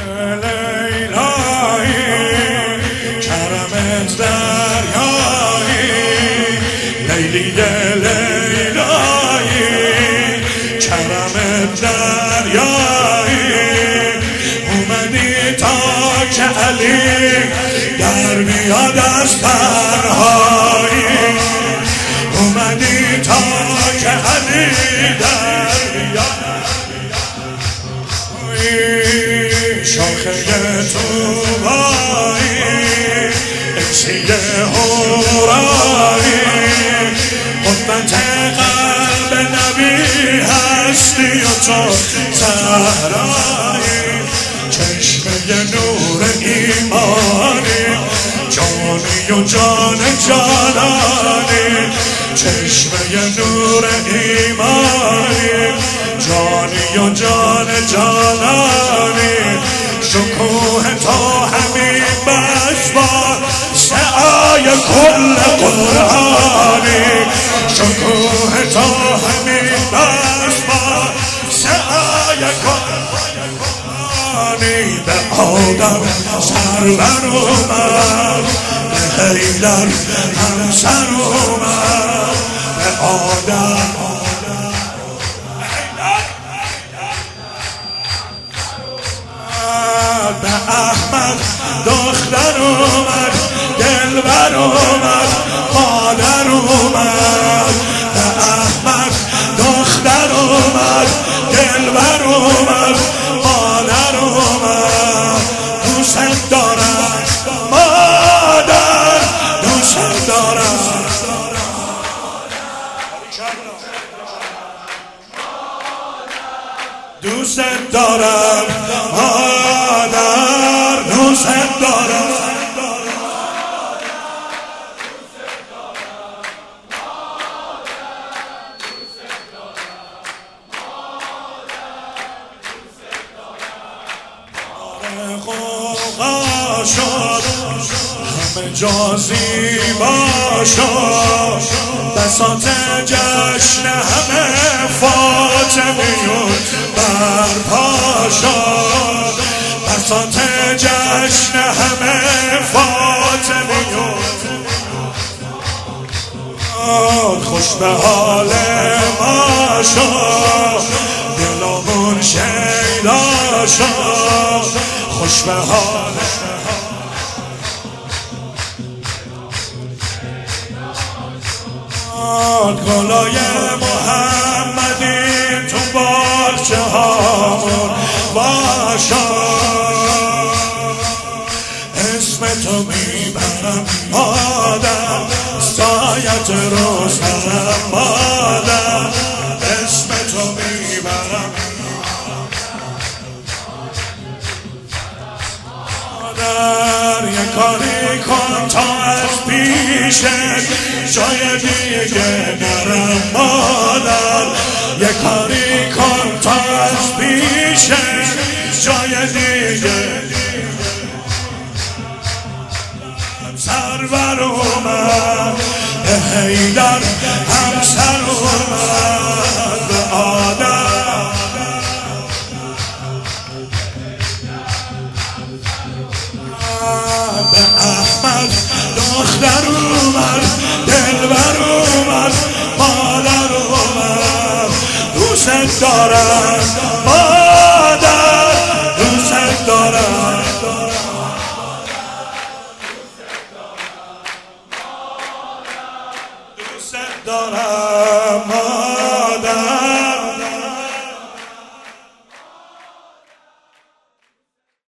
لیلایی کرمت دریایی لیلی لیلایی کرمت دریایی اومدی تا که علی در بیاد از تنهایی اومدی تا که علی در بیاد شاخه توبایی اکسیه هورایی قدمت قلب نبی هستی و تو زهرایی چشمه نور ایمانی جانی و جان جانانی چشمه نور ایمانی جانی و جان جانانی شکوه تا همین بشبار سعای کل قرآنی شکوه تا همین بشبار سعای کل قرآنی به آدم سرور اومد به حیدر همسر اومد به آدم به احمد دختر اومد دلبر اومد مادر اومد به احمد دختر اومد دلبر اومد مادر اومد دوست دارم مادر دوست دارم دوست دارم مادر دوست دارم غوغا شد همه جا زیبا شد بساط جشن همه فاطمیون برپا شد بساط جشن همه فاطمیون خوش به حال ما شد دلمون شیدا شد خوش به حال گلای محمدی تو باغچه هامون باشا اسم تو میبرم مادر سایت رو سرم مادر اسم تو میبرم مادر یه کاری کن تا از پیشت جای دیگه نرم مادر یه کاری کن تا از پیشت جای دیگه سرور اومد به حیدر همسر اومد به آدم به احمد دختر اومد دلبر اومد مادر اومد دوست دارم مادر دوست دارم دوست دارم مادر